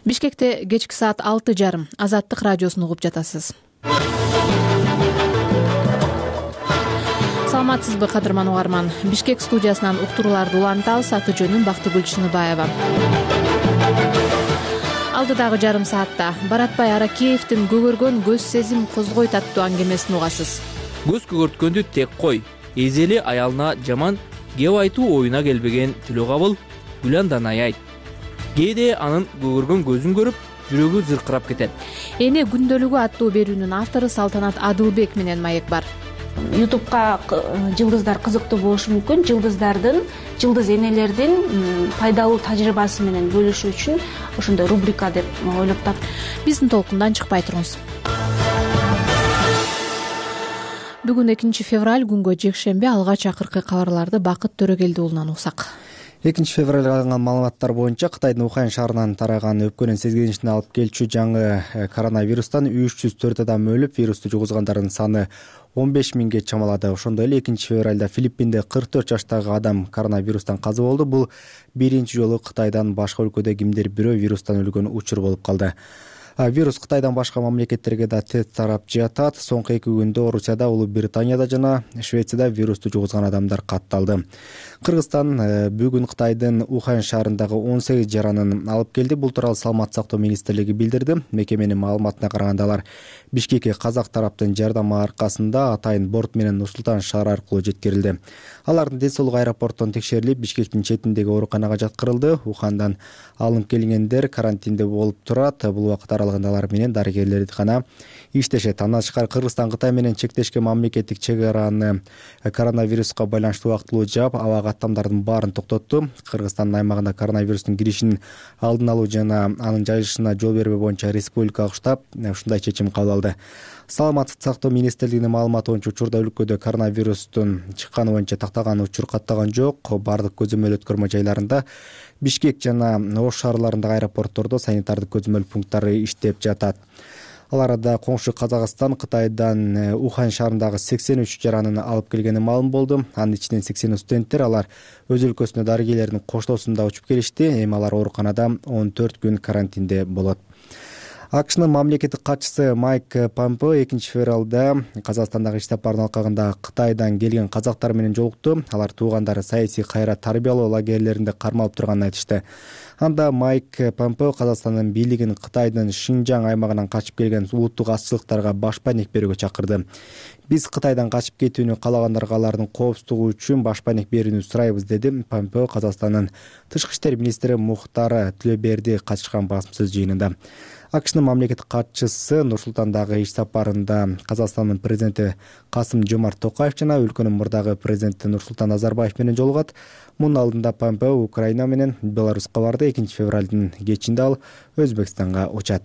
Бишкекте кечки саат 6:30 Азаттык радиосун угуп жатасыз. Саламатсызбы кадырман угарман. Бишкек студиясынан уктурууларды улантабыз. Аты жөнүм Бактыгүл Чыныбаева. Алдыдагы жарым саатта Баратбай Аракеевдин көгөргөн көз сезим козгойт аттуу аңгемесин угасыз. Көз көгөрткөндү тек кой. Эзели аялына жаман кеп айтуу оюна келбеген Түлөгабыл Гүлан Данай. Кээде анын көгөргөн көзүн көрүп, жүрөгү зыркырап кетет. Эне күндөлүгү аттуу берүүнүн автору Салтанат Адылбек менен маек бар. Ютубка жылдыздар кызыктуу болушу мүмкүн. Жылдыз энелердин пайдалуу тажрыйбасы менен бөлүшүү үчүн ошондой рубрика деп ойлоп таптым. Биздин толкундан чыкпай туруңуз. Бүгүн 2 февраль күнгө жекшемби. Алгач акыркы кабарларды Бакыт Төрөгелди уулунан угсак. 2 февраль алынган маалыматтар боюнча Кытайдын Ухань шаарынан тараган өпкөнүн сезгенишине алып келчү жаңы коронавирустан 304 адам өлүп, вирусту жугузгандардын саны 15 миңге чамалады. Ошондой эле 2 февралда Филиппинде 44 жаштагы адам коронавирустан каза болду. Бул биринчи жолу Кытайдан башка өлкөдө кимдир бирөө вирустан өлгөн учур болуп калды. Вирус Кытайдан башка мамлекеттерге да тез тарап жатат. Соңку 2 күндө Орусияда, Улуу Британияда жана Швецияда вирусту жугузган адамдар катталды. Кыргызстан бүгүн Кытайдын Ухань шаарындагы 18 жаранын алып келди. Бул тууралуу Саламаттык сактоо министрлиги билдирди. Мекеменин маалыматына караганда алар Бишкекке казак тараптын жардамы аркасында атайын борт менен Нур-Султан шаары аркылуу жеткирилди. Алардын ден соолугу аэропорттон текшерилип, Бишкектин четиндеги ооруканага жаткырылды. Ухандан алынып келгендер карантинде болуп турат. Бул убакыт аралыгында алар менен дарыгерлер гана иштешет. Андан тышкары Кыргызстан Кытай менен чектешкен мамлекеттик чек араны коронавируска байланыштуу убактылуу жаап, аба каттамдардын баарын токтотту. Кыргызстандын аймагына коронавирустун киришинин алдын алуу жана анын жайылышына жол бербөө боюнча республикалык штаб ушундай чечим кабыл алды. Саламаттык сактоо министрлигинин маалыматы боюнча учурда өлкөдө коронавирустун чыкканы боюнча тактаган учур каттаган жок. Бардык көзөмөл өткөрмө жайларында Бишкек жана Ош шаарларындагы аэропорттордо санитардык көзөмөл пункттары иштеп жатат. Аларда коңшу Казакстан Кытайдан Ухань шаарындагы 83 жаранын алып келгени маалым болду. Анын ичинен 80 студенттер, алар өз өлкөсүнө дарыгерлердин коштоосунда учуп келишти. Эми алар ооруканада 14 күн карантинде болот. АКШнын мамлекеттик катчысы Майк Помпео 2 февралда Казакстандагы иш сапарынын алкагында Кытайдан келген казактар менен жолукту. Алар туугандары саясий кайра тарбиялоо лагерлеринде кармалып турганын айтышты. Анда Майк Помпео Казакстандын бийлигин Кытайдын Шинжаң аймагынан качып келген улуттук азчылыктарга башпайнек берүүгө чакырды. Биз Кытайдан качып кетүүнү калагандарга алардын коопсуздугу үчүн башпайнек берүүнү сурайбыз, деди Помпео Казакстандын тышкы иштер министри Мухтар Тилөберди катышкан басым сөз жыйынында. АКШнын мамлекеттик катчысы Нур-Султандагы иш сапарында Казакстандын президенти Касым-Жомарт Токаев жана өлкөнүн мурдагы президенти Нурсултан Назарбаев менен жолугат. Мунун алдында Помпео Украина менен Беларуска барды. 2 февралдын кечинде ал Өзбекстанга учат.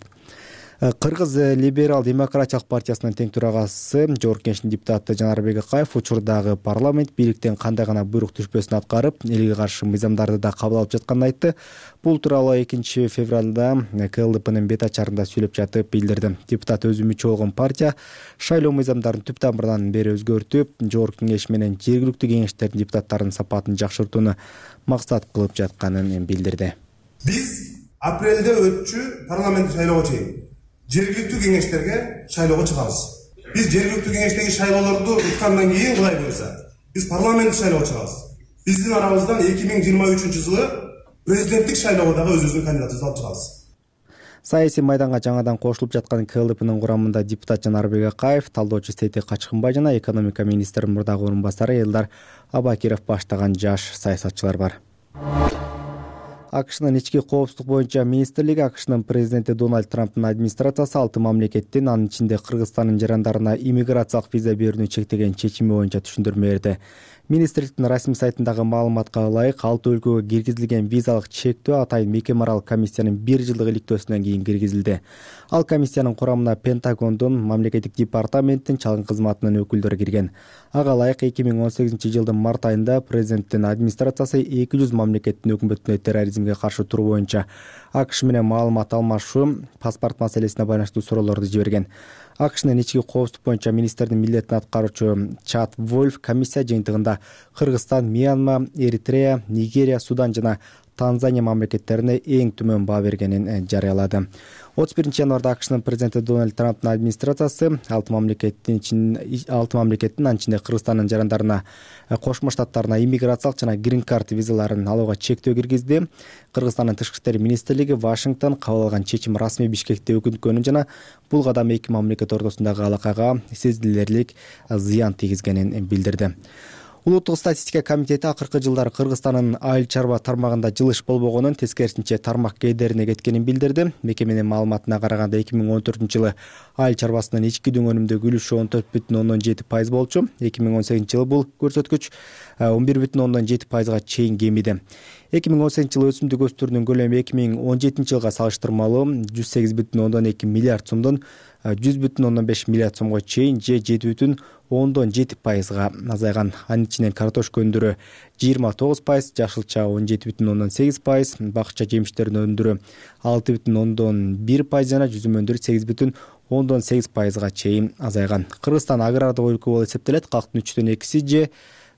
Кыргыз либерал демократиялык партиясынын тең төрагасы Жогорку Кеңештин депутаты Жанарбек Акаев учурдагы парламент бийликтен кандай гана буйрук түшпөсүн аткарып, элге каршы мыйзамдарды да кабыл алып жатканын айтты. Бул тууралуу 2 февралда КЛДПнын бет ачарында сүйлөп жатып билдирди. Депутат өзү мүчө болгон партия шайлоо мыйзамдарын түп тамырдан бери өзгөртүп, Жогорку Кеңеш менен жергиликтүү кеңештердин депутаттарынын сапатын жакшыртууну максат кылып жатканын билдирди. Биз апрелде өтчү парламент шайлоого чейин жергиликтүү кеңештерге шайлоого чыгабыз. Биз жергиликтүү кеңештеги шайлоолорду уткандан кийин кудай буйрса, биз парламент шайлоого чыгабыз. Биздин арабыздан 2023-жылы президенттик шайлоого дагы өзүбүздүн кандидатыбызды алып чыгабыз. Саясий майданга жаңадан кошулуп жаткан КЛДПнын курамында депутат Жанарбек Акаев, талдоочу Сейтек Качкынбай жана экономика министринин мурдагы орун басары Элдар Абакиров баштаган жаш саясатчылар бар. АКШнын ички коопсуздук боюнча министрлиги АКШнын президенти Дональд Трамптын администрациясы 6 мамлекеттин, анын ичинде Кыргызстандын жарандарына иммиграциялык виза берүүнү чектеген чечими боюнча түшүндүрмө берди. Министрликтин расмий сайтындагы маалыматка ылайык, 6 өлкөгө киргизилген визалык чектөө атайын мекеме аралык комиссиянын 1 жылдык иликтөөсүнөн кийин киргизилди. Ал комиссиянын курамына Пентагондун, мамлекеттик департаменттин, чалгын кызматынын өкүлдөрү кирген. Ага ылайык 2018-жылдын март айында президенттин администрациясы 200 мамлекеттин өкмөтүнө терроризмге каршы туруу боюнча АКШ менен маалымат алмашуу, паспорт маселесине байланыштуу суроолорду жиберген. АКШнын ички коопсуздук боюнча министрдин милдетин аткаруучу Чад Вольф комиссия жыйынтыгында Кыргызстан, Мьянма, Эритрея, Нигерия, Судан жана Танзания мамлекеттерине эң төмөн баа бергенин жарыялады. 31 январда АКШнын президенти Дональд Трамптын администрациясы 6 мамлекеттин анын ичинде Кыргызстандын жарандарына Кошмо Штаттарына иммиграциялык жана грин карт визаларын алууга чектөө киргизди. Кыргызстандын тышкы иштер министрлиги Вашингтон кабыл алган чечим расмий Бишкекте өкүнткөнүн жана бул кадам эки мамлекет ортосундагы алакага сезилерлик зыян тийгизгенин билдирди. Улуттук статистика комитети акыркы жылдары Кыргызстандын айыл чарба тармагында жылыш болбогонун, тескерисинче тармак кедерине кеткенин билдирди. Мекеменин маалыматына караганда 2014-жылы айыл чарбасынын ички дүңгөнүмдөгү үлүшү 14,7% болчу. 2018-жылы бул көрсөткүч 11,7%га чейин кемиди. 2018-жылы өсүмдүк өстүрүүнүн көлөмү 2017-жылга салыштырмалуу 108,2 миллиард сомдон 100,5 миллиард сомго чейин же 7,7%га азайган. Анын ичинен картошка өндүрүү 29%, жашылча 17,8%, бакча жемиштеринин өндүрүү 6,1% жана жүзүм өндүрүү 8,8%га чейин азайган. Кыргызстан агрардык өлкө болуп эсептелет. Калктын 3/2 же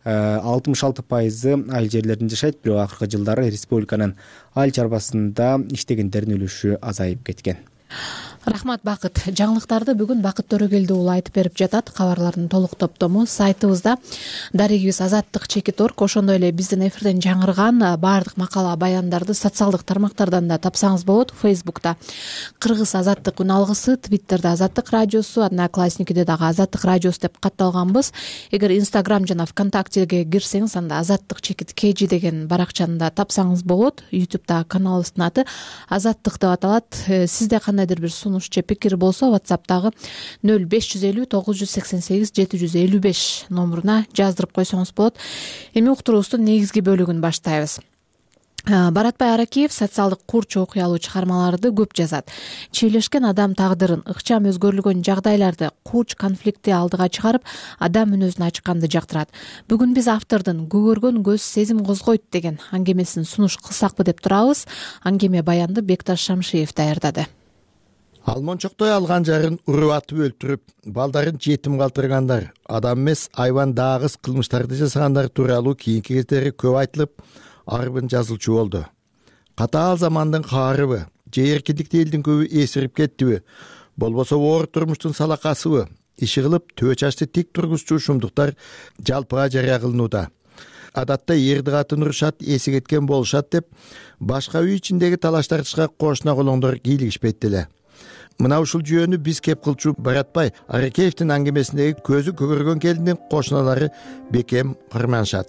66% айыл жерлеринде жашайт, бирок акыркы жылдары республиканын айыл чарбасында иштегендердин үлүшү азайып кеткен. Рахмат Бакыт. Жаңылыктарды бүгүн Бакыт Төрөгелди уулу айтып берип жатат. Кабарлардын толук топтому сайтыбызда дарегибиз azattik.org, ошондой эле биздин эфирден жаңырган баардык макала баяндарды социалдык тармактардан да тапсаңыз болот. Facebook'та Кыргыз Азаттык үн алгысы, Twitter'да Азаттык радиосу, Одноклассникиде дагы Азаттык радиосу деп катталганбыз. Эгер Instagram жана ВКонтактеге кирсеңиз, анда azattik.kg деген баракчаны тапсаңыз болот. YouTube'да каналыбыздын аты Азаттык деп аталат. Сизде кандайдыр бир сунуш же пикир болсо, WhatsApp'тагы 0550 988 755 номуруна жаздырып койсоңуз болот. Эми уктуруубуздун негизги бөлүгүн баштайбыз. Баратбай Аракеев социалдык курч окуялуу чыгармаларды көп жазат. Чийлешкен адам тагдырын, ыкчам өзгөрүлгөн жагдайларды, курч конфликтти алдыга чыгарып, адам мүнөзүн ачканды жактырат. Бүгүн биз автордун көгөргөн көз сезим козгойт деген аңгемесин сунуш кылсакпы деп турабыз. Аңгеме баянды Бекташ Шамшиев даярдады. Алмончоктой алган жарын уруп атып өлтүрүп, балдарын жетим калтыргандар, адам эмес айван дагыс кылмыштарды жасагандар тууралуу кийинки кездери көп айтылып, арбын жазылчу болду. Катаал замандын каарыбы, же эркиндикти элдин көбү эсирип кеттиби, болбосо оор турмуштун салакасыбы, иши кылып төө чачты тик тургузчу шумдуктар жалпыга жарыя кылынууда. Адатта эрди катын урушат, эси кеткен болушат деп, башка үй ичиндеги талаш тартышка кошуна колоңдор кийлигишпейт деле. Мына ушул жүйөнү биз кеп кылчу Баратбай Аракеевдин аңгемесиндеги көзү көгөргөн келиндин кошуналары бекем кырманышат.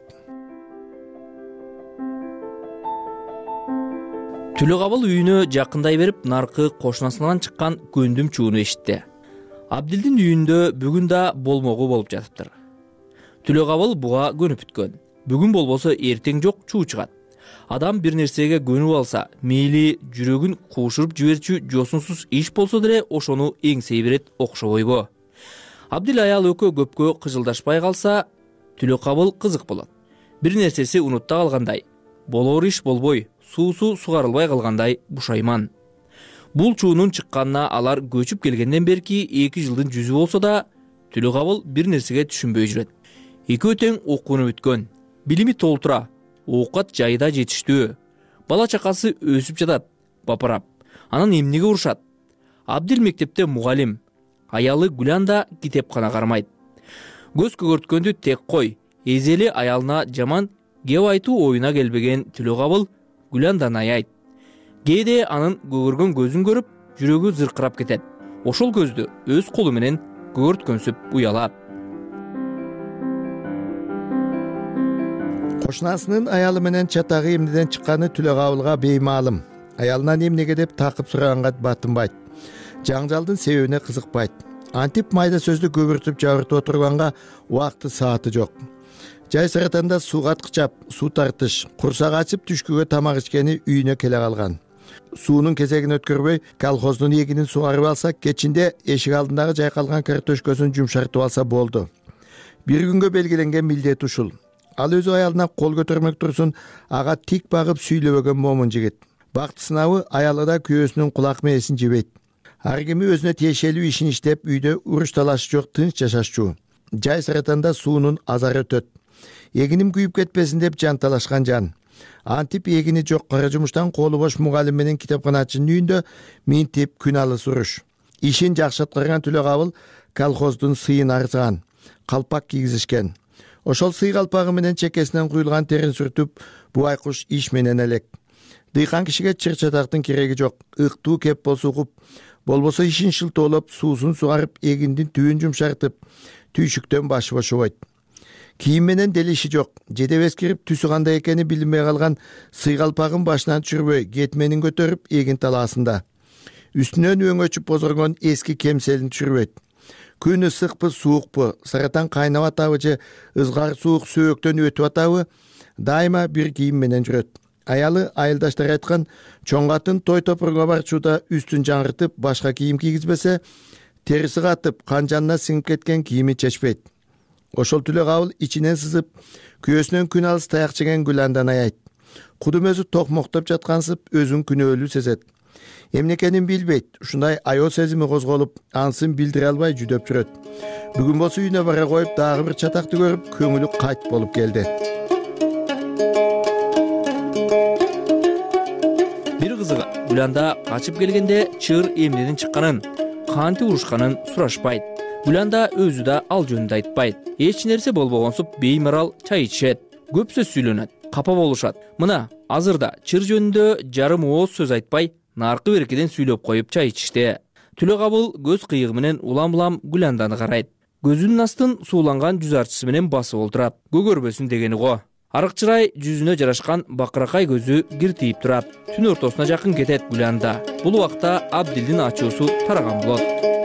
Түлөгабыл үйүнө жакындай берип, наркы кошунасынан чыккан көндүм чууну эшитти. Абдилдин үйүндө бүгүн да болмогу болуп жатыптыр. Түлөгабыл буга көнүп бүткөн. Бүгүн болбосо эртең жок чуу чыгат. Адам бир нерсеге көнүп алса, мейли жүрөгүн куушуруп жиберчү жосунсуз иш болсо деле ошону эңсей берет окшобойбу. Абдил аял экөө көпкө кыжылдашпай калса, Түлөкабыл кызык болот. Бир нерсеси унутта калгандай, болор иш болбой, суусу сугарылбай калгандай бушайман. Бул чуунун чыкканына алар көчүп келгенден берки 2 жылдын жүзү болсо да, Түлөкабыл бир нерсеге түшүнбөй жүрөт. Экөө тең окууну бүткөн, билими толтура, оокат жайда жетиштүү. Бала чакасы өсүп жатат, бапарап. Анан эмнеге урушат? Абдил мектепте мугалим, аялы Гүлан да китепкана кармайт. Көз көгөрткөндү тек кой, эзели аялына жаман кеп айтуу оюна келбеген Түлөкабыл Гүландан аяйт. Кээде анын көгөргөн көзүн көрүп, жүрөгү зыркырап кетет. Ошол көздү өз колу менен көгөрткөнсүп уялат. Кошунасынын аялы менен чатагы эмнеден чыкканы Түлөкабылга беймаалым. Аялынан эмнеге деп такып сураганга батынбайт. Жаңжалдын себебине кызыкпайт. Антип майда сөздү көбүртүп жабыртып отурганга убакты сааты жок. Жай сыратанда суу каткычап, суу тартыш, курсак ачып түшкүгө тамак ичкени үйүнө келе калган. Суунун кезегин өткөрбөй, колхоздун эгинин сугарып алса, кечинде эшик алдындагы жайкалган картошкөсүн жумшартып алса болду. Бир күнгө белгиленген милдет ушул. Ал өзү аялына кол көтөрмөк турсун, ага тик багып сүйлөбөгөн момун жигит. Бакты сынабы аялы да күйөөсүнүн кулак мээсин жебейт. Ар кими өзүнө тиешелүү ишин иштеп, үйдө уруш талашы жок, тынч жашашчу. Жай сыратанда суунун азары өтөт. Эгиним күйүп кетпесин деп жан талашкан жан. Антип эгини жок кара жумуштан колу бош мугалим менен китепканачынын үйүндө минтип күн алыс уруш. Ишин жакшырткырган Түлөгабыл колхоздун сыйын арзган, калпак кийгизишкен. Ошол сый калпагы менен чекесинен куюлган терин сүртүп, бубай куш иш менен элек. Дыйкан кишиге чыр-чатактын кереги жок. Ыктуу кеп болсо угуп, болбосо ишин шылтоолоп, суусун сугарып, эгиндин түбүн жумшартып, түйшүктөн башы бошобойт. Кийим менен дели иши жок. Жедебес кирип, түсү кандай экени билинбей калган сый калпагын башынан түшүрбөй, кетменин көтөрүп, эгин талаасында. Үстүнөн өңөчүп бозоргон эски кемселин түшүрбөйт. Күн ысыкпы, суукпу, саратан кайнап атабы же ызгар суук сөөктөн өтүп атабы, дайыма бир кийим менен жүрөт. Аялы айылдаштар айткан чоң катын той топурга барчууда үстүн жаңыртып, башка кийим кийгизбесе, териси катып, канжанына сиңип кеткен кийими чечпейт. Ошол Түлөгабыл ичинен сызып, күйөөсүнөн күн алыс таяк жеген Гүландан аят. Кудум өзү токмоктоп жаткансып, өзүн күнөөлүү сезет. Эмне экенин билбейт. Ушундай аял сезими козголуп, ансын билдире албай жүдөп жүрөт. Бүгүн болсо үйүнө бара коюп, дагы бир чатакты көрүп, көңүлү кайт болуп келди. Бир кызыгы, Гүланда качып келгенде чыр эмнеден чыкканын, кантип урушканын сурашпайт. Гүланда өзү да ал жөнүндө айтпайт. Эч нерсе болбогонсуп беймарал чай ичишет, көп сөз сүйлөнөт, капа болушат. Мына азырда чыр жөнүндө жарым ооз сөз айтпай, наркы беркеден сүйлөп коюп чай ичишти. Түлөгабыл көз кыйыгы менен улам-улам Гүланданы карайт. Көзүнүн астын сууланган жүз арчысы менен басып олтурат. Көгөрбөсүн дегени го. Арык чырай жүзүнө жарашкан бакыракай көзү киртиип турат. Түн ортосуна жакын кетет Гүланда. Бул убакта Абдилдин ачуусу тараган болот.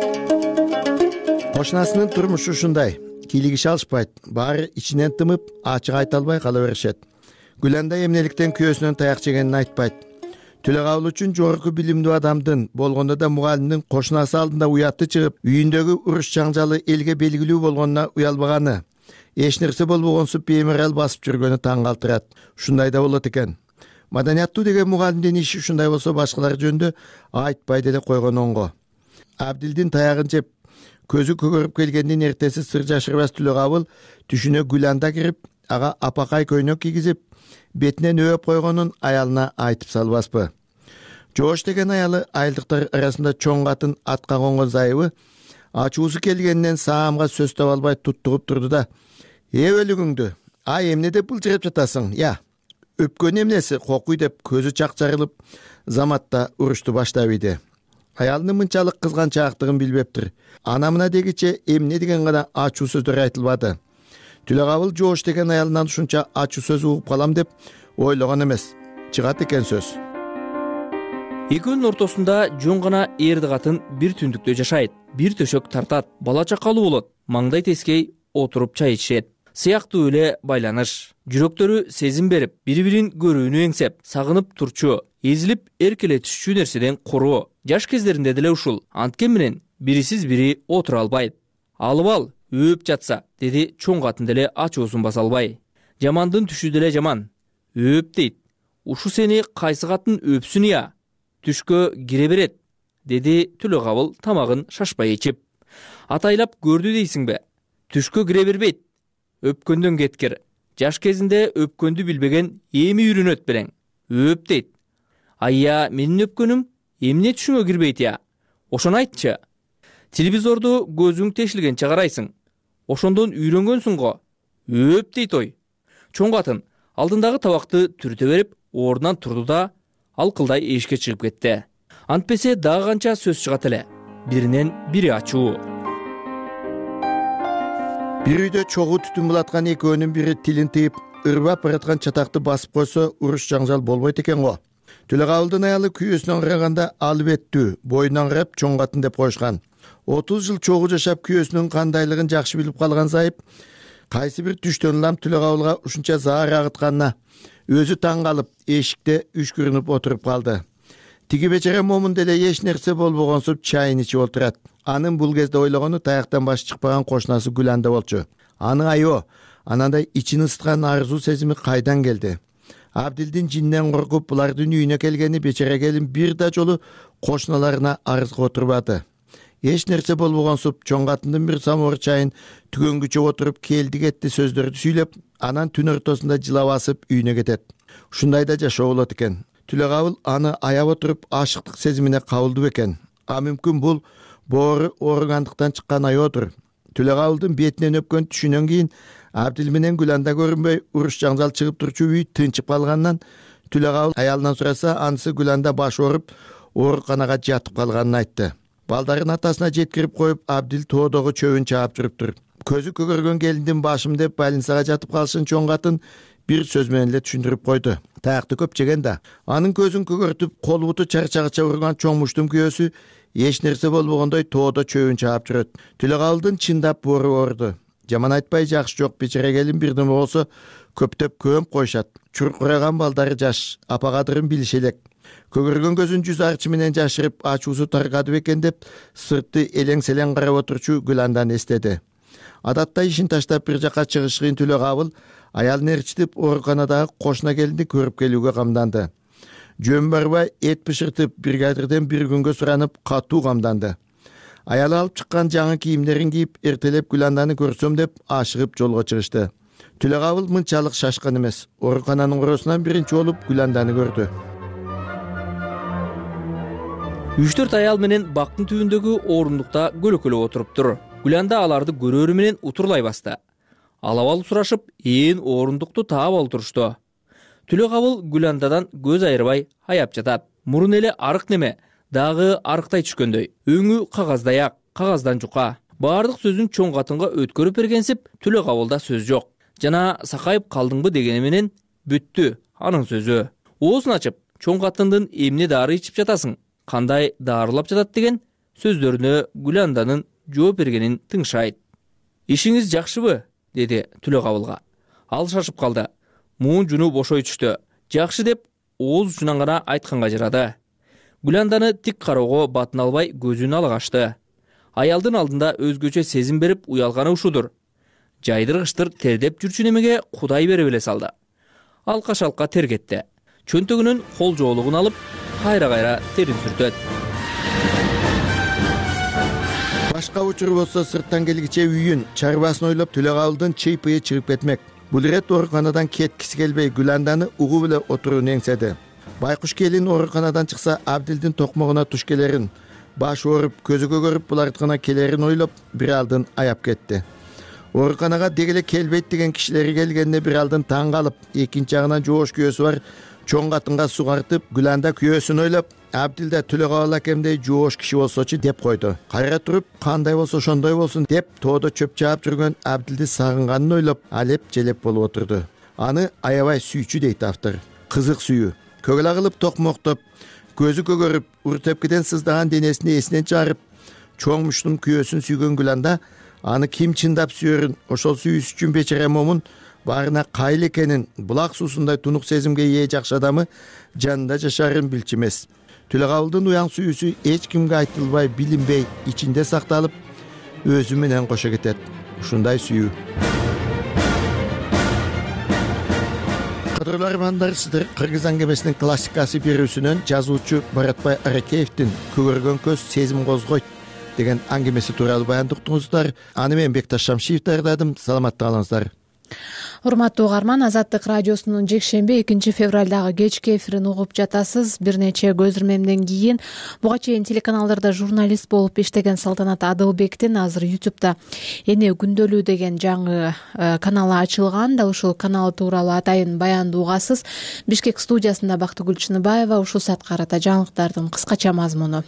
Кошунасынын турмушу ушундай. Кийлигише алышпайт. Баары ичинен тымып, ачык айта албай кала беришет. Гүланда эмнеликтен күйөөсүнөн таяк жегенин айтпайт. Түлөгабыл үчүн жогорку билимдүү адамдын, болгондо да мугалимдин кошунасы алдында уятты чыгып, үйүндөгү уруш жаңжалы элге белгилүү болгонуна уялбаганы, эч нерсе болбогонсуп беймарал басып жүргөнү таң калтырат. Ушундай да болот экен. Маданияттуу деген мугалимдин иши ушундай болсо башкалар жөнүндө айтпай деле койгон оңго. Абдилдин таягын жеп, көзү көгөрүп келгендин эртеси сыр жашырбас Түлөгабыл түшүнө Гүланда кирип, ага апакай көйнөк кийгизип, бетинен өөп койгонун аялына айтып салбаспы. Жоош деген аялы айылдыктар арасында чоң катын атка конгон зайыбы ачуусу келгенинен саамга сөз таба албай туттугуп турду да: өлүгүңдү, эмне деп былжырап жатасың? Өпкөн эмнеси кокуй деп көзү чак жарылып, заматта урушту баштап ийди. Аялынын мынчалык кызганчаактыгын билбептир. Ана мына дегиче эмне деген гана ачуу сөздөр айтылбады. Түлөгабыл жоош деген аялынан ушунча ачуу сөз угуп калам деп ойлогон эмес. Чыгат экен сөз. Экөөнүн ортосунда жөн гана эрди катын бир түндүктө жашайт, бир төшөк тартат, бала чакалуу болот, маңдай тескей отуруп чай ичишет. Сыяктуу эле байланыш, жүрөктөрү сезим берип, бири-бирин көрүүнү эңсеп, сагынып турчу, эзилип эркелетишчү нерседен короо. Жаш кездеринде деле ушул. Анткен менен бирисиз бири отура албайт. Алып ал, өөп жатса, деди чоң катын деле ачуусун баса албай. Жамандын түшү деле жаман. Өөп дейт. Ушу сени кайсы катын өпсүн я? Түшкө кире берет, деди Түлөгабыл тамагын шашпай ичип. Атайлап көрдү дейсиңби? Түшкө кире бербейт. Өпкөндөн кеткир. Жаш кезинде өпкөндү билбеген эми үйрөнөт белең. Өөп дейт. Айя, менин өпкөнүм эмне түшүңө кирбейт я? Ошону айтчы. Телевизорду көзүң тешилгенче карайсың. Ошондон үйрөнгөнсүң го. Өөп дейт ой. Чоң катын алдындагы табакты түртө берип, ордунан турду да алкылдай эшикке чыгып кетти. Антпесе дагы канча сөз чыгат эле. Биринен бири ачуу. Бир үйдө чогуу түтүн булаткан экөөнүн бири тилин тыйып, ырбап бараткан чатакты басып койсо, уруш жаңжал болбойт экен го. Түлөгабылдын аялы күйөөсүнөн караганда алып еттүү, боюнан карап чоң катын деп коюшкан. 30 жыл чогуу жашап күйөөсүнүн кандайлыгын жакшы билип калган зайып, кайсы бир түштөн улам Түлөгабылга ушунча заар агытканына өзү таң калып, эшикте үшкүрүнүп отуруп калды. Тиги бечара момун деле эч нерсе болбогонсуп чайын ичип отурат. Анын бул кезде ойлогону таяктан башы чыкпаган кошунасы Гүланда болчу. Аны айо, анандай ичин ысыткан арзуу сезими кайдан келди? Абдилдин жиннен коркуп булардын үйүнө келгени бечара келин бир да жолу кошуналарына арызга отурбады. Эч нерсе болбогонсуп чоң катындын бир самовар чайын түгөнгүчө отуруп келди кетти сөздөрдү сүйлөп, анан түн ортосунда жылап асып үйүнө кетет. Ушундайда жашоо болот экен. Түлөгабыл аны аяп отуруп ашыктык сезимине кабылды бекен. А мүмкүн бул боору ооругандыктан чыккан аyodur. Түлөгабылдын бетинен өпкөн түшүнөн кийин Абдил менен Гүланда көрүнбөй уруш жаңжал чыгып турчу үй тынчып калгандан Түлөгабыл аялынан сураса, анысы Гүланда баш ооруп ооруканага жатып калганын айтты. Балдарын атасына жеткирип коюп, Абдил тоодогу чөбүн чаап туруптур. Көзү көгөргөн келиндин башым деп больницага жатып калышын чоң катын бир сөз менен эле түшүндүрүп койду. Таякты көп жеген да. Анын көзүн көгөртүп, кол буту чарчагыча урган чоң муштум күйөөсү эч нерсе болбогондой тоодо чөбүн чаап жүрөт. Түлөгабылдын чындап боору ооруду. Жаман айтпай жакшы жок, бечере келин бирдеме болсо көптөп көмүп коюшат. Чуркураган балдары жаш, апагадырын билиши элек. Көгөргөн көзүн жүз арчы менен жашырып, ачуусу таргады бекен деп сыртты элең-селең карап отурчу Гүландан эстеди. Адатта ишин таштап бир жака чыгышкын Түлөгабыл аялын ээрчитип ооруканадагы кошуна келинди көрүп келүүгө камданды. Жөн барбай эт бышыртып бригадирден бир күнгө суранып катуу камданды. Аялы алып чыккан жаңы кийимдерин кийип эртелеп Гүланданы көрсөм деп ашыгып жолго чыгышты. Түлөгабыл мынчалык шашкан эмес. Оорукананын коросунан биринчи болуп Гүланданы көрдү. 3-4 аял менен бактын түбүндөгү орундукта көлөкөлөп отуруптур. Гүланда аларды көрөрү менен утурлай басты. Алап сурашып, ээн орундукту таап алып турушту. Түлөгабыл Гүландадан көз айырбай аяп жатат. Мурун эле арык неме, дагы арыктай түшкөндөй. Өңү кагаздай-ак, кагаздан жука. Баардык сөзүн чоң катынга өткөрүп бергенсип, Түлөгабылда сөз жок. Жана сакайып калдыңбы дегени менен бүттү анын сөзү. Оозун ачып, чоң катындын эмне дары ичип жатасың? Кандай дарылап жатат деген сөздөрүнө Гүланданын жооп бергенин тыңшайт. Ишиңиз жакшыбы? Деди Түлөгабылга. Ал шашып калды. Муун жуну бошой түштү. Жакшы деп ооз учунан гана айтканга жарады. Гүланданы тик кароого батын албай көзүн алагашты. Аялдын алдында өзгөчө сезим берип уялганы ушудур. Жайдыргыштыр тердеп жүрчү немеге Кудай берип эле салды. Алка-шалка тергетти. Чөнтөгүнүн кол жоолугун алып, кайра-кайра терин сүртөт. Башка учур болсо сырттан келгиче үйүн, чарбасын ойлоп Түлөгабылдын чыйпыйы чыгып кетмек. Бул ирет ооруканадан кеткиси келбей Гүланданы угуп эле отурууну эңседи. Байкуш келин ооруканадан чыкса Абдилдин токмогуна туш келерин, баш ооруп, көзү көгөрүп буларткана келерин ойлоп, бир алдын аяп кетти. Ооруканага дегеле келбейт деген кишилери келгенде бир алдын таң калып, экинчи жагынан жоош күйөөсү бар чоң катынга сугартып, Гүланда күйөөсүн ойлоп, Абдил да Түлөгабыл акемдей жоош киши болсочу деп койду. Кайра туруп, кандай болсо ошондой болсун деп тоодо чөп чаап жүргөн Абдилди сагынганын ойлоп, алеп желеп болуп отурду. Аны аябай сүйчү дейт автор. Кызык сүйүү. Көгөл агылып токмоктоп, көзү көгөрүп, ур тепкиден сыздаган денесин эсинен чыгарып, чоң муштум күйөөсүн сүйгөн Гүланда аны ким чындап сүйөрүн, ошол сүйүүсү үчүн бечере момун баарына кайыл экенин, булак суусундай тунук сезимге ээ жакшы адамы жанында жашаарын билчү эмес. Түлөгабылдын уяң сүйүүсү эч кимге айтылбай, билинбей, ичинде сакталып, өзү менен кошо кетет. Ушундай сүйүү. Кадырлуу армандар, сиздер Кыргыз аңгемесинин классикасы берүүсүнөн жазуучу Баратбай Аракеевдин «Көгөргөн көз сезим козгойт» деген аңгемеси тууралуу баяндоо уктуңуздар. Аны мен Бекташ Шамшиев даярдадым. Саламатта калыңыздар. Урматтуу угарман, Азаттык радиосунун жекшемби 2 февралдагы кечки эфирин угуп жатасыз. Бир нече көз ирмемден кийин буга чейин телеканалдарда журналист болуп иштеген Салтанат Адылбектин азыр YouTube'да Эне күндөлүү деген жаңы каналы ачылган. Дал ушул канал тууралуу атайын баянды угасыз. Бишкек студиясында Бактыгүл Чыныбаева. Ушул саатка карата жаңылыктардын кыскача мазмуну.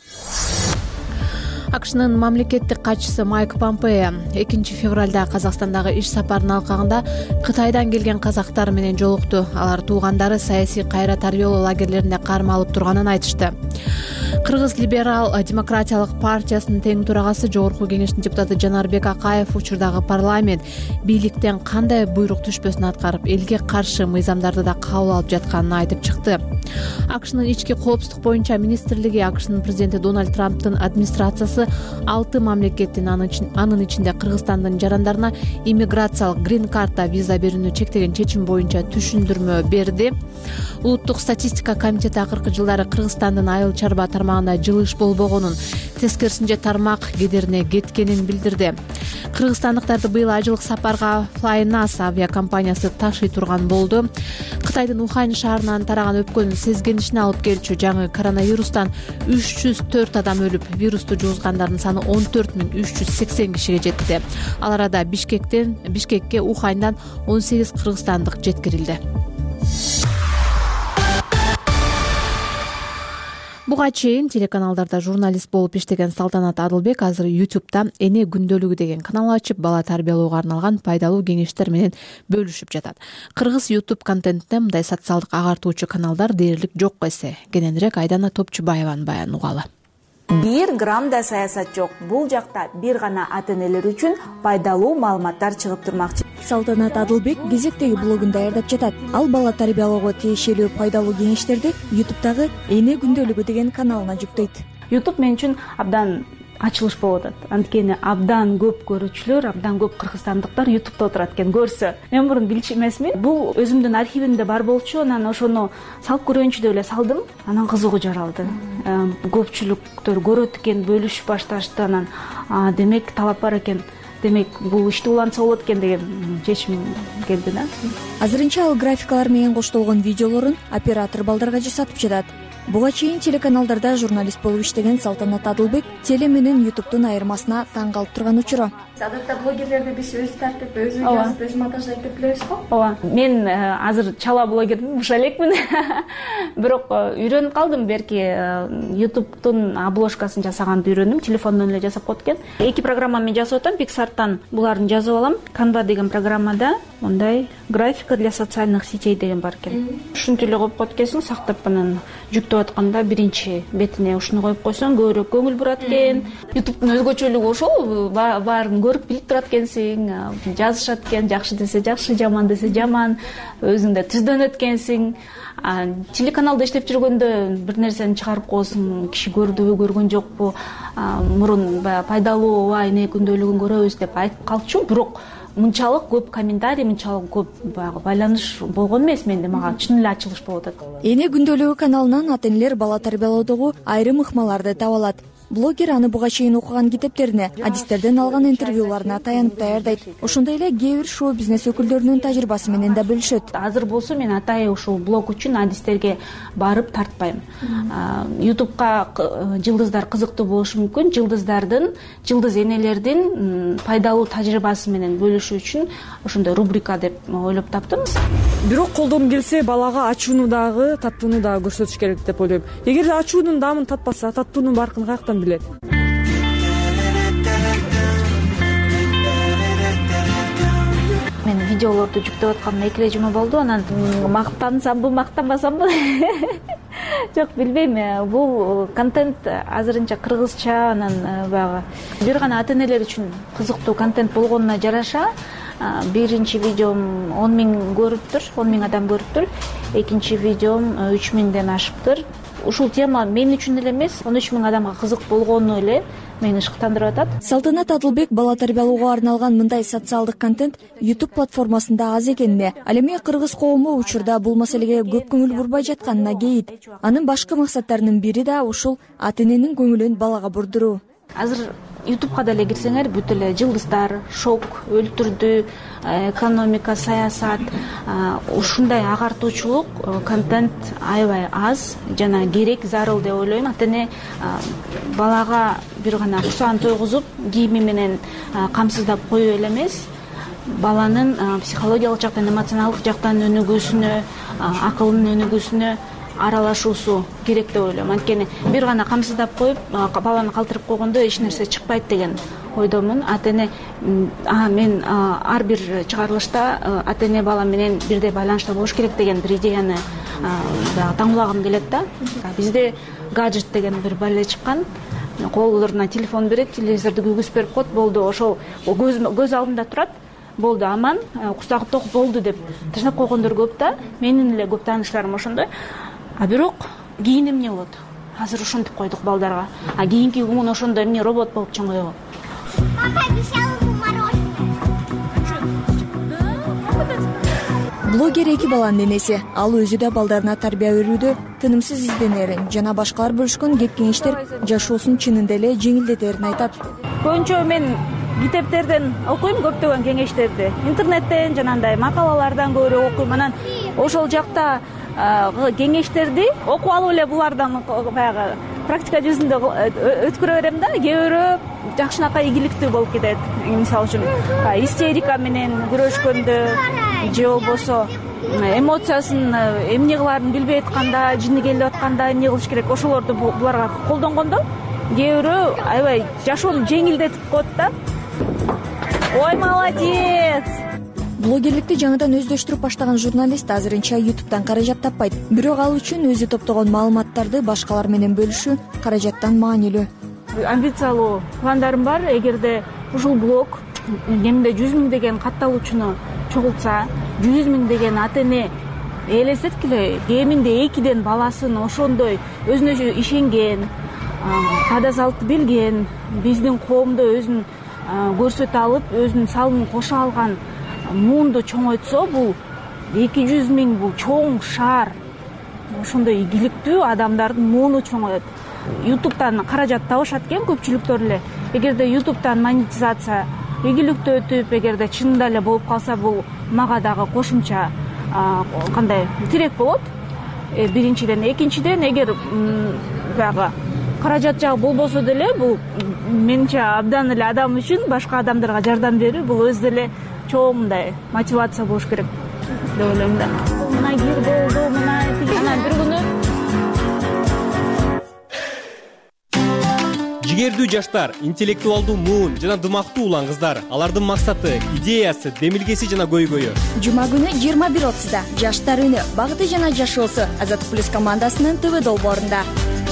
АКШнын мамлекеттик катчысы Майк Помпео 2 февралда Казакстандагы иш сапарынын алкагында Кытайдан келген казактар менен жолукту. Алар туугандары саясий кайра тарбиялоо лагерлеринде карма алып турганын айтышты. Кыргыз либерал демократиялык партиясынын тең төрагасы Жогорку кеңештин депутаты Жанарбек Акаев учурдагы парламент бийликтен кандай буйрук түшпөсүн аткарып, элге каршы мыйзамдарды да кабыл алып жатканын айтып чыкты. АКШнын ички коопсуздук боюнча министрлиги АКШнын президенти Дональд Трамптын администрациясы 6 мамлекеттин, анын ичинде Кыргызстандын жарандарына иммиграциялык грин карта виза берүүнү чектеген чечим боюнча түшүндүрмө берди. Улуттук статистика комитети акыркы жылдары Кыргызстандын айыл чарба тармагында жылы иш болбогонун, тескерисинче тармак кедерине кеткенин билдирди. Кыргызстандыктарды быйыл ажылык сапарга Flynas авиакомпаниясы ташый турган болду. Кытайдын Ухань шаарынан тараган өпкөнүн сезгенишине алып келчү жаңы коронавирустан 304 адам өлүп, вирусту жугузгандардын саны 14.380 кишиге жетти. Ал арада Бишкекке Уханьдан 18 кыргызстандык жеткирилди. Буга чейин телеканалдарда журналист болуп иштеген Салтанат Адылбек азыр YouTube'да Эне күндөлүгү деген канал ачып, бала тарбиялоого арналган пайдалуу кеңештер менен бөлүшүп жатат. Кыргыз YouTube контентинде мындай социалдык агартуучу каналдар дээрлик жок эсе. Кененирээк Айдана Топчубаеванын баянын угалы. 1 грамм да саясат жок. Бул жакта бир гана ата-энелер үчүн пайдалуу маалыматтар чыгып турмакчы. Салтанат Адылбек кезектеги блогун даярдап жатат. Ал бала тарбиялоого тиешелүү пайдалуу кеңештерди YouTube'дагы Эне күндөлүгү деген каналына жүктөйт. YouTube мен үчүн абдан ачылыш болуп атат. Анткени абдан көп көрүүчүлөр, абдан көп кыргызстандыктар YouTube'да отурат экен, көрсө. Мен мурун билчү эмесмин. Бул өзүмдүн архивимде бар болчу, анан ошону салып көрөйүнчү деп эле салдым. Анан кызыгуу жаралды. Көпчүлүктөр көрөт экен, бөлүшүп башташты. Анан демек талап бар экен. Демек бул ишти улантса болот экен деген чечим келди да. Азырынча ал графикалар менен коштолгон видеолорун оператор балдарга жасатып жатат. Буга чейин телеканалдарда журналист болуп иштеген Салтанат Адылбек теле менен YouTube'дун айырмасына таң калып турган учуру. Адатта блогерлерди биз өзү тартып, өзү жазып, өзү монтаждайт деп билебиз го? Ооба. Мен азыр чала блогермин, буша элекмин. Бирок үйрөнүп калдым, берки YouTube'дун обложкасын жасаганды үйрөндүм, телефондон эле жасап коет экен. 2 программа мен жасап атам, Pixar'тан буларын жазып алам. Canva деген программада мындай графика для социальных сетей деген бар экен. Ушинтип эле коюп коет экенсиң, сактап анан жүктөп атканда биринчи бетине ушуну коюп койсоң көбүрөөк көңүл бурат экен. YouTube'дун өзгөчөлүгү ошол, баарын көрүп билип турат экенсиң, жазышат экен, жакшы десе жакшы, жаман десе жаман, өзүң да түздөнөт экенсиң. Телеканалда иштеп жүргөндө бир нерсени чыгарып коесуң, киши көрдүбү, көргөн жокпу, мурун пайдалуу Эне күндөлүгүн көрөбүз деп айтып калчу, бирок мынчалык көп комментарий, мынчалык көп байланыш болгон эмес менде. Мага чын эле ачылыш болуп атат. Эне күндөлүгү каналынан ата-энелер бала тарбиялоодогу айрым ыкмаларды таба алат. Блогер аны буга чейин окуган китептерине, адистерден алган интервьюларына таянып даярдайт. Ошондой эле кээ бир шоу бизнес өкүлдөрүнүн тажрыйбасы менен да бөлүшөт. Азыр болсо мен атайын ушул блог үчүн адистерге барып тартпайм. YouTube'га жылдыздар кызыктуу болушу мүмкүн. Жылдыз энелердин пайдалуу тажрыйбасы менен бөлүшүү үчүн ошондой рубрика деп ойлоп таптым. Бирок колдон келсе балага ачууну дагы, таттууну дагы көрсөтүш керек деп ойлойм. Эгерде ачуунун даамын татпаса, таттуунун баркын каяктан билет? Мен видеолорду жүктөп атканыма 2 жума болду. Анан мактансамбы, мактанбасамбы? Жок, билбейм. Бул контент азырынча кыргызча, анан баягы бир гана ата-энелер үчүн кызыктуу контент болгонуна жараша биринчи видеом 10.000 көрүптүр, 10.000 адам көрүптүр. Экинчи видеом 3.000ден ашыптыр. Ушул тема мен үчүн эле эмес, 13.000 адамга кызык болгону эле мени ышыктандырып атат. Салтанат Адылбек бала тарбиялоого арналган мындай социалдык контент YouTube платформасында аз экенине, ал эми кыргыз коому учурда бул маселеге көп көңүл бурбай жатканына кейит. Анын башкы максаттарынын бири да ушул ата-эненин көңүлүн балага бурдуруу. Азыр YouTube'га деле кирсеңер, бүт эле жылдыздар, шок, өлтүрдү, экономика, саясат, ушундай агартуучулук контент аябай аз жана керек, зарыл деп ойлойм. Ата-эне балага бир гана кусаан тойгузуп, кийими менен камсыздап коюу эле эмес, баланын психологиялык жактан, эмоционалдык жактан өнүгүүсүнө, акылынын өнүгүүсүнө аралашуусу керек деп ойлойм. Анткени бир гана камсыздап коюп, баланы калтырып койгондо эч нерсе чыкпайт деген ойдомун. Ата-эне мен ар бир чыгарылышта ата-эне бала менен бирдей байланышта болуш керек деген бир идеяны таңуулагым келет да. Бизде гаджет деген бир бале чыккан. Колдоруна телефон берет, телевизорду күйгүзүп берип коет, болду. Ошол көз алдында турат. Болду, аман, кусагы ток болду деп таштап койгондор көп да. Менин эле көп тааныштарым ошондой. Бирок кийин эмне болот? Азыр ошентип койдук балдарга. Кийинки күн ошондой эмне робот болуп чоңоёбу? Блогер 2 баланын энеси. Ал өзү да балдарына тарбия берүүдө тынымсыз изденерин жана башкалар бөлүшкөн кеп кеңештер жашоосун чынында эле жеңилдетерин айтат. Көбүнчө мен китептерден окуйм көптөгөн кеңештерди. Интернеттен жанагындай макалалардан көбүрөөк окуйм. Анан ошол жакта кеңештерди окуп алып эле булардан баягы практика жүзүндө өткөрө берем да, кээ бирөө жакшынакай ийгиликтүү болуп кетет. Мисалы үчүн истерика менен күрөшкөндө же болбосо эмоциясын эмне кылаарын билбей атканда, жини келип атканда эмне кылыш керек, ошолорду буларга колдонгондо кээ бирөө аябай жашоону жеңилдетип коет да. Ой, молодец! Блогерликти жаңыдан өздөштүрүп баштаган журналист азырынча YouTube'дан каражат таппайт. Бирок ал үчүн өзү топтогон маалыматтарды башкалар менен бөлүшүү каражаттан маанилүү. Амбициялуу пландарым бар. Эгерде ушул блог кеминде 100 000 деген катталуучуну чогултса, 100 000 деген ата-эне элестеткиле, кеминде 2ден баласын ошондой өзүнө өзү ишенген, каада салтты билген, биздин коомдо өзүн көрсөтө алып, өзүнүн салымын кошо алган муунду чоңойтсо, бул 200 000 бул чоң шаар. Ошондой ийгиликтүү адамдардын мууну чоңоет. YouTube'дан каражат табышат экен көпчүлүктөр эле. Эгерде YouTube'дан монетизация ийгиликтүү өтүп, эгерде чынында эле болуп калса, бул мага дагы кошумча кандай тирек болот. Биринчиден, экинчиден, эгер баягы каражат жагы болбосо деле, бул менче абдан эле адам үчүн башка адамдарга жардам берүү бул өзү деле чоң мындай мотивация болуш керек деп ойлойм да. Мына кир болду, мына анан бир күнү жигердүү жаштар, интеллектуалдуу муун жана дымактуу улан кыздар, алардын максаты, идеясы, демилгеси жана көйгөйү. Жума күнү 21:30-да Жаштар үнү, багыты жана жашоосу Азаттык плюс командасынын ТВ долбоорунда.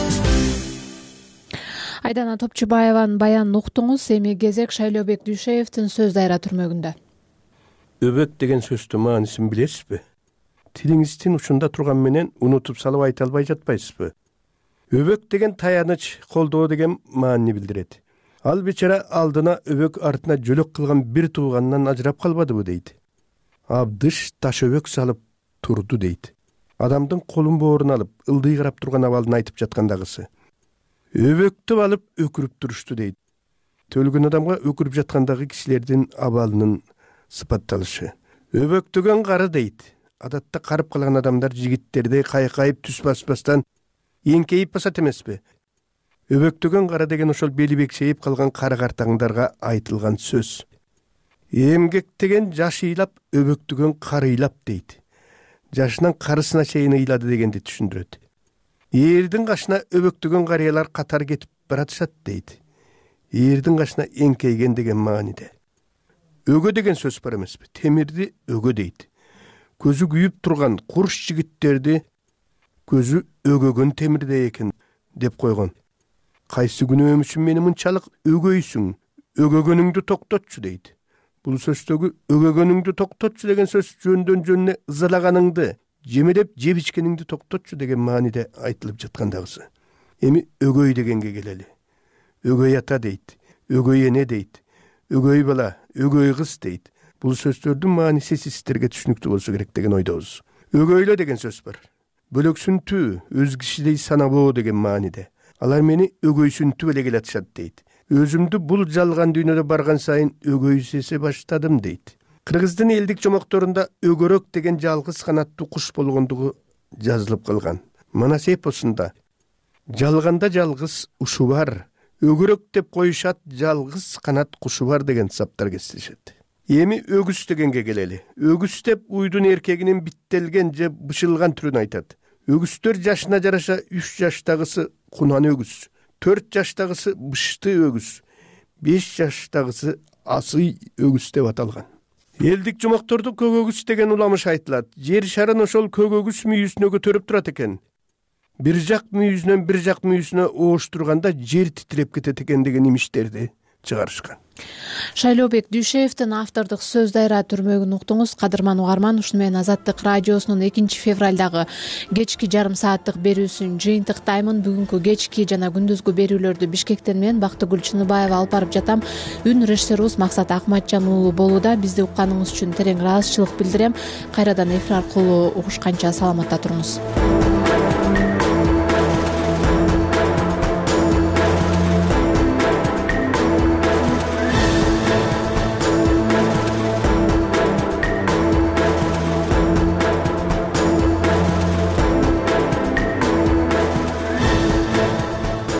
Айдана Топчубаеванын баянын уктуңуз. Эми кезек Шайлообек Дүйшеевдин сөз дайра түрмөгүндө. Өбөк деген сөздүн маанисин билесизби? Тилиңиздин учунда турган менен унутуп салып айта албай жатпайсызбы? Өбөк деген таяныч, колдоо деген маанини билдирет. Ал бечара алдына өбөк артына жөлөк кылган бир тууганынан ажырап калбадыбы дейт. Абдыш таш өбөк салып турду дейт. Адамдын колун бооруна алып, ылдый карап турган абалын айтып жаткандагысы. Өбөктү алып өкүрүп турушту дейт. Төлгөн адамга өкүрүп жаткандагы кишилердин абалынын сыпатталышы. Өбөктөгөн кары дейт. Адатта карып калган адамдар жигиттерди кайкайып түс баспастан эңкейип басат эмеспи? Өбөктөгөн кары деген ошол бели бекшейип калган кары картаңдарга айтылган сөз. Эмгектеген жаш ыйлап, өбөктөгөн кары ыйлап дейт. Жашынан карысына чейин ыйлады дегенди түшүндүрөт. Эрдин кашына өбөктөгөн карыялар катар кетип баратышат дейт. Эрдин кашына эңкейген деген мааниде. Өгө деген сөз бар эмеспи? Темирди өгө дейт. Көзү күйүп турган курш жигиттерди көзү өгөгөн темирде экен деп койгон. Кайсы күнөөм үчүн мени мынчалык өгөйсүң? Өгөгөнүңдү токтотчу дейт. Бул сөздөгү өгөгөнүңдү токтотчу деген сөз жөндөн жөнүнө ызалаганыңды, жемелеп жеп ичкениңди токтотчу деген мааниде айтылып жаткандагысы. Эми өгөй дегенге келели. Өгөй ата дейт, өгөй эне дейт, өгөй бала, өгөй кыз дейт. Бул сөздөрдүн мааниси сиздерге түшүнүктүү болсо керек деген ойдобуз. Өгөйлө деген сөз бар. Бөлөксүнтүү, өз кишидей санабоо деген мааниде. Алар мени өгөйсүнтүп эле келатышат дейт. Өзүмдү бул жалган дүйнөдө барган сайын өгөйсесе баштадым дейт. Кыргыздын элдик жомокторунда өгөрөк деген жалгыз канаттуу куш болгондугу жазылып калган. Манас эпосунда жалганда жалгыз ушу бар, өгөрөк деп коюшат, жалгыз канат кушу бар деген саптар кесилишет. Эми өгүз дегенге келели. Өгүз деп уйдун эркегинин биттелген же бышылган түрүн айтат. Өгүздөр жашына жараша 3 жаштагысы кунан өгүз, 4 жаштагысы бышты өгүз, 5 жаштагысы асый өгүз деп аталган. Элдик жомоктордо көк өгүз деген уламыш айтылат. Жер шарын ошол көк өгүз мүйүсүнө көтөрүп турат экен. Бир жак мүйүзүнөн бир жак мүйүсүнө ооштурганда жер титиреп кетет экен деген имиштерди чыгарышкан. Шайлообек Дүйшеевдин автордук сөз дайра түрмөгүн уктуңуз. Кадырман угарман, ушуну менен Азаттык радиосунун 2-февралдагы кечки жарым сааттык берүүсүн жыйынтыктаймын. Бүгүнкү кечки жана күндүзгү берүүлөрдү Бишкектен мен Бактыгүл Чыныбаева алып барып жатам. Үн режиссерубуз Максат Акматжан уулу болууда. Бизди укканыңыз үчүн терең ыраазычылык билдирем. Кайрадан эфир аркылуу угушканча саламатта туруңуз.